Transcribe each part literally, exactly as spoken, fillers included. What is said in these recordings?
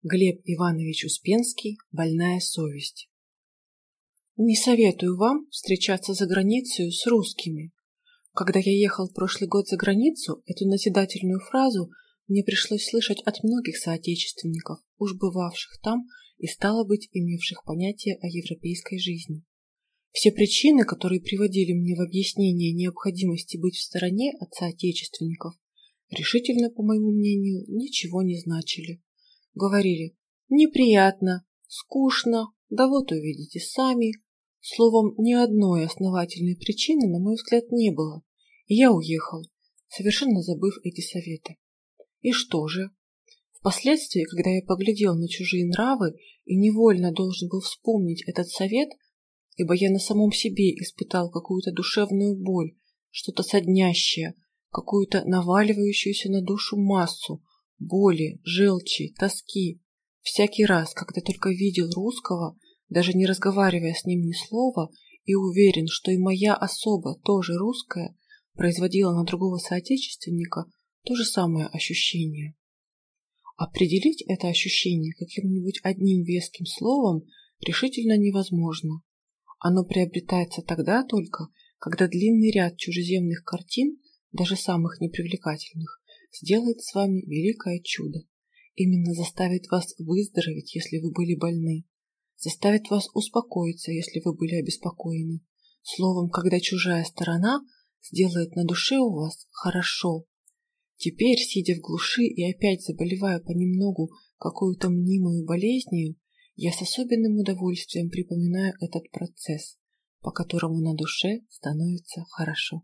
Глеб Иванович Успенский «Больная совесть». Не советую вам встречаться за границей с русскими. Когда я ехал в прошлый год за границу, эту назидательную фразу мне пришлось слышать от многих соотечественников, уж бывавших там и, стало быть, имевших понятие о европейской жизни. Все причины, которые приводили мне в объяснение необходимости быть в стороне от соотечественников, решительно, по моему мнению, ничего не значили. Говорили: неприятно, скучно, да вот увидите сами. Словом, ни одной основательной причины, на мой взгляд, не было, и я уехал, совершенно забыв эти советы. И что же? Впоследствии, когда я поглядел на чужие нравы и невольно должен был вспомнить этот совет, ибо я на самом себе испытал какую-то душевную боль, что-то соднящее, какую-то наваливающуюся на душу массу боли, желчи, тоски. Всякий раз, когда только видел русского, даже не разговаривая с ним ни слова, и уверен, что и моя особа, тоже русская, производила на другого соотечественника то же самое ощущение. Определить это ощущение каким-нибудь одним веским словом решительно невозможно. Оно приобретается тогда только, когда длинный ряд чужеземных картин, даже самых непривлекательных, сделает с вами великое чудо. Именно заставит вас выздороветь, если вы были больны, заставит вас успокоиться, если вы были обеспокоены. Словом, когда чужая сторона сделает на душе у вас хорошо. Теперь, сидя в глуши и опять заболевая понемногу какую-то мнимую болезнью, я с особенным удовольствием припоминаю этот процесс, по которому на душе становится хорошо.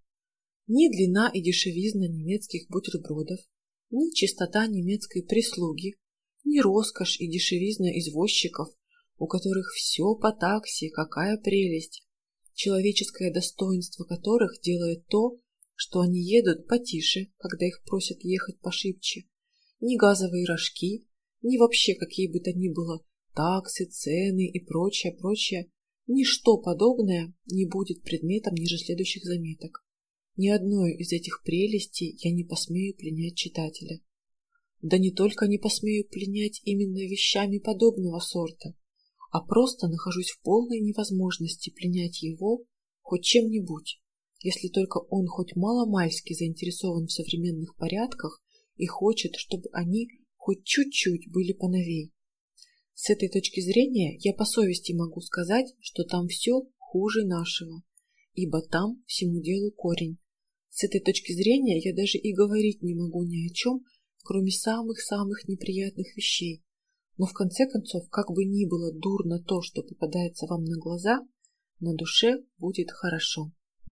Ни длина и дешевизна немецких бутербродов, ни чистота немецкой прислуги, ни роскошь и дешевизна извозчиков, у которых все по такси, какая прелесть, человеческое достоинство которых делает то, что они едут потише, когда их просят ехать пошибче, ни газовые рожки, ни вообще какие бы то ни было таксы, цены и прочее, прочее, ничто подобное не будет предметом ниже следующих заметок. Ни одной из этих прелестей я не посмею пленять читателя. Да не только не посмею пленять именно вещами подобного сорта, а просто нахожусь в полной невозможности пленять его хоть чем-нибудь, если только он хоть мало-мальски заинтересован в современных порядках и хочет, чтобы они хоть чуть-чуть были поновей. С этой точки зрения я по совести могу сказать, что там все хуже нашего, ибо там всему делу корень. С этой точки зрения я даже и говорить не могу ни о чем, кроме самых-самых неприятных вещей. Но в конце концов, как бы ни было дурно то, что попадается вам на глаза, на душе будет хорошо.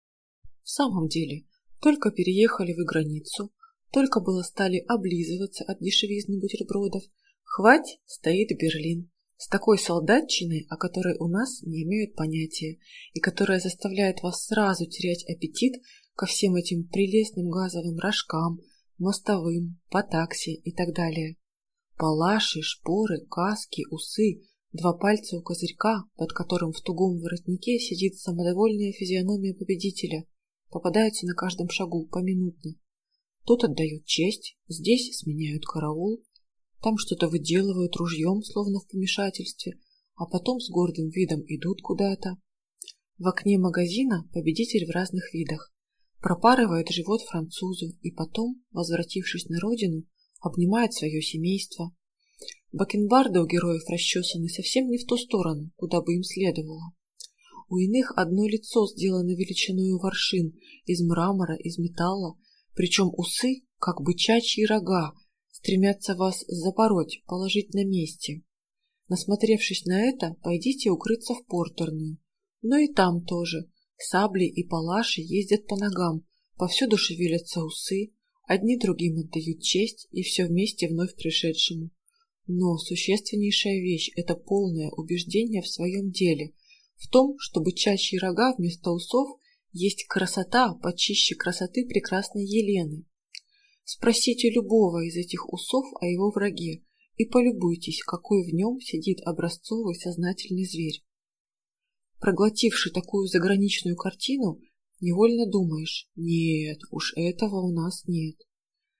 В самом деле, только переехали вы границу, только было стали облизываться от дешевизны бутербродов, хвать стоит Берлин с такой солдатчиной, о которой у нас не имеют понятия, и которая заставляет вас сразу терять аппетит ко всем этим прелестным газовым рожкам, мостовым, по такси и так далее. Палаши, шпоры, каски, усы, два пальца у козырька, под которым в тугом воротнике сидит самодовольная физиономия победителя, попадаются на каждом шагу поминутно. Тут отдают честь, здесь сменяют караул, там что-то выделывают ружьем, словно в помешательстве, а потом с гордым видом идут куда-то. В окне магазина победитель в разных видах. Пропарывает живот французу и потом, возвратившись на родину, обнимает свое семейство. Бакенбарды у героев расчесаны совсем не в ту сторону, куда бы им следовало. У иных одно лицо сделано величиною воршин, из мрамора, из металла, причем усы, как бычачьи рога, стремятся вас запороть, положить на месте. Насмотревшись на это, пойдите укрыться в портерную. Но и там тоже. Сабли и палаши ездят по ногам, повсюду шевелятся усы, одни другим отдают честь, и все вместе вновь пришедшему. Но существеннейшая вещь – это полное убеждение в своем деле, в том, что бычачьи рога вместо усов есть красота почище красоты прекрасной Елены. Спросите любого из этих усов о его враге и полюбуйтесь, какой в нем сидит образцовый сознательный зверь. Проглотивший такую заграничную картину, невольно думаешь: нет, уж этого у нас нет.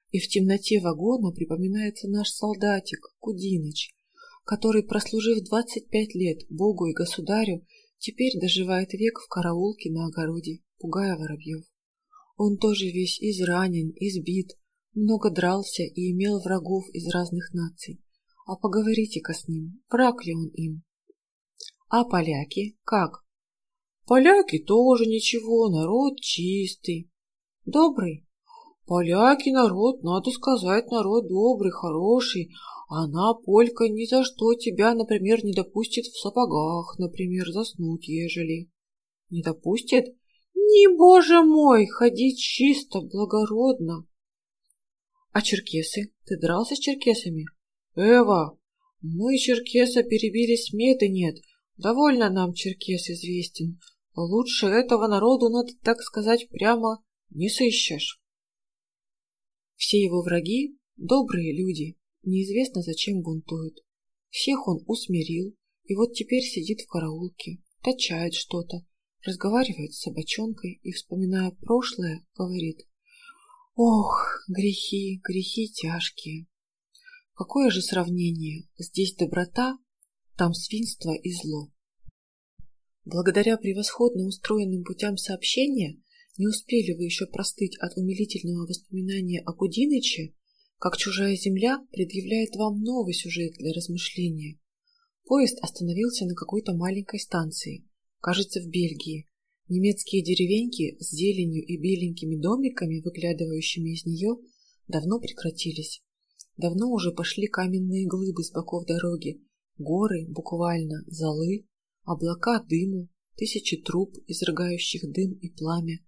И в темноте вагона припоминается наш солдатик Кудиныч, который, прослужив двадцать пять лет Богу и государю, теперь доживает век в караулке на огороде, пугая воробьев. Он тоже весь изранен, избит, много дрался и имел врагов из разных наций. А поговорите-ка с ним, враг ли он им? А поляки как? Поляки тоже ничего, народ чистый. Добрый? Поляки народ, надо сказать, народ добрый, хороший. Она, полька, ни за что тебя, например, не допустит в сапогах, например, заснуть, ежели. Не допустит? Не, боже мой, ходи чисто, благородно. А черкесы? Ты дрался с черкесами? Эва, мы черкеса перебили, сметы нет. Довольно нам черкес известен. Лучше этого народу, надо так сказать, прямо не сыщешь. Все его враги — добрые люди, неизвестно зачем бунтуют. Всех он усмирил, и вот теперь сидит в караулке, точает что-то, разговаривает с собачонкой и, вспоминая прошлое, говорит: «Ох, грехи, грехи тяжкие! Какое же сравнение! Здесь доброта, там свинство и зло». Благодаря превосходно устроенным путям сообщения не успели вы еще простыть от умилительного воспоминания о Кудиныче, как чужая земля предъявляет вам новый сюжет для размышления. Поезд остановился на какой-то маленькой станции, кажется, в Бельгии. Немецкие деревеньки с зеленью и беленькими домиками, выглядывающими из нее, давно прекратились. Давно уже пошли каменные глыбы с боков дороги, горы, буквально, золы, облака дыму, тысячи труб, изрыгающих дым и пламя,